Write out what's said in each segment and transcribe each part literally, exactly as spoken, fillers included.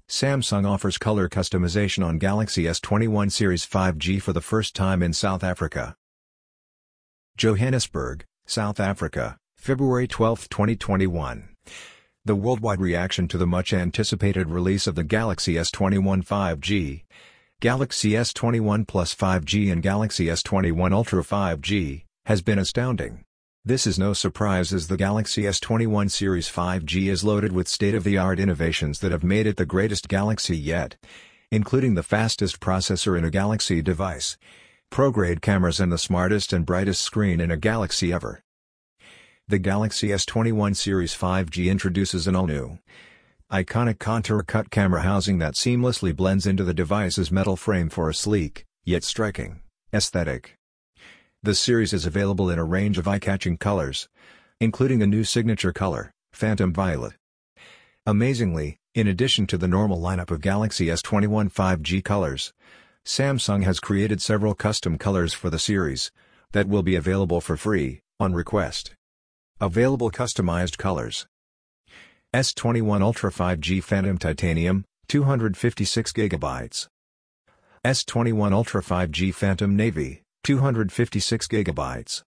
Samsung offers color customization on Galaxy S twenty-one Series five G for the first time in South Africa. Johannesburg, South Africa, February twelfth twenty twenty-one. The worldwide reaction to the much-anticipated release of the Galaxy S twenty-one five G, Galaxy S twenty-one Plus five G and Galaxy S twenty-one Ultra five G, has been astounding. This is no surprise as the Galaxy S twenty-one Series five G is loaded with state-of-the-art innovations that have made it the greatest Galaxy yet, including the fastest processor in a Galaxy device, pro-grade cameras and the smartest and brightest screen in a Galaxy ever. The Galaxy S twenty-one Series five G introduces an all-new, iconic contour-cut camera housing that seamlessly blends into the device's metal frame for a sleek, yet striking, aesthetic. The series is available in a range of eye-catching colors, including a new signature color, Phantom Violet. Amazingly, in addition to the normal lineup of Galaxy S twenty-one five G colors, Samsung has created several custom colors for the series, that will be available for free, on request. Available customized colors: S twenty-one Ultra five G Phantom Titanium, two hundred fifty-six gigabytes. S twenty-one Ultra five G Phantom Navy, two hundred fifty-six gigabytes.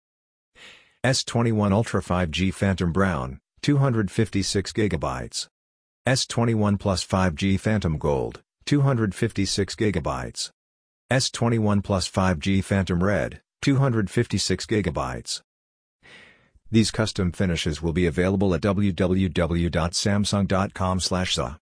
S twenty-one Ultra five G Phantom Brown, two hundred fifty-six gigabytes. S twenty-one Plus five G Phantom Gold, two hundred fifty-six gigabytes. S twenty-one Plus five G Phantom Red, two hundred fifty-six gigabytes. These custom finishes will be available at w w w dot samsung dot com slash z a.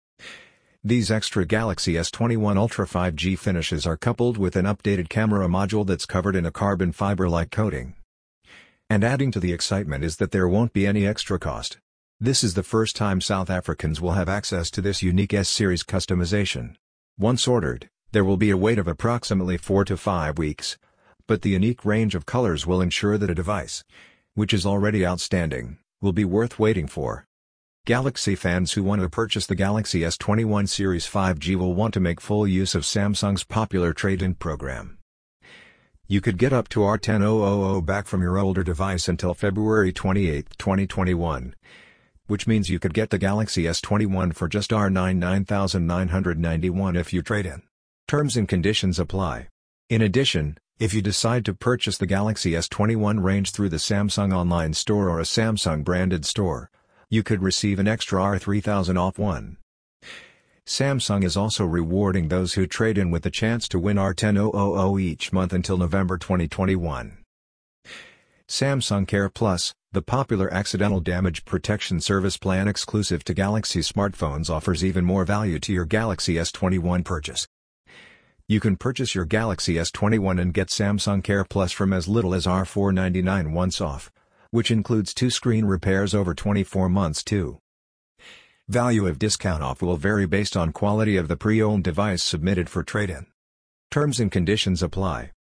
These extra Galaxy S twenty-one Ultra five G finishes are coupled with an updated camera module that's covered in a carbon fiber-like coating. And adding to the excitement is that there won't be any extra cost. This is the first time South Africans will have access to this unique S-Series customization. Once ordered, there will be a wait of approximately four to five weeks, but the unique range of colors will ensure that a device, which is already outstanding, will be worth waiting for. Galaxy fans who want to purchase the Galaxy S twenty-one Series five G will want to make full use of Samsung's popular trade-in program. You could get up to R ten thousand back from your older device until February twenty-eighth twenty twenty-one, which means you could get the Galaxy S twenty-one for just R ninety-nine thousand nine hundred ninety-one if you trade in. Terms and conditions apply. In addition, if you decide to purchase the Galaxy S twenty-one range through the Samsung online store or a Samsung-branded store, you could receive an extra R three thousand off one. Samsung is also rewarding those who trade in with the chance to win R ten thousand each month until November twenty twenty-one. Samsung Care Plus, the popular accidental damage protection service plan exclusive to Galaxy smartphones, offers even more value to your Galaxy S twenty-one purchase. You can purchase your Galaxy S twenty-one and get Samsung Care Plus from as little as R four ninety-nine once off, which includes two screen repairs over twenty-four months too. Value of discount off will vary based on quality of the pre-owned device submitted for trade-in. Terms and conditions apply.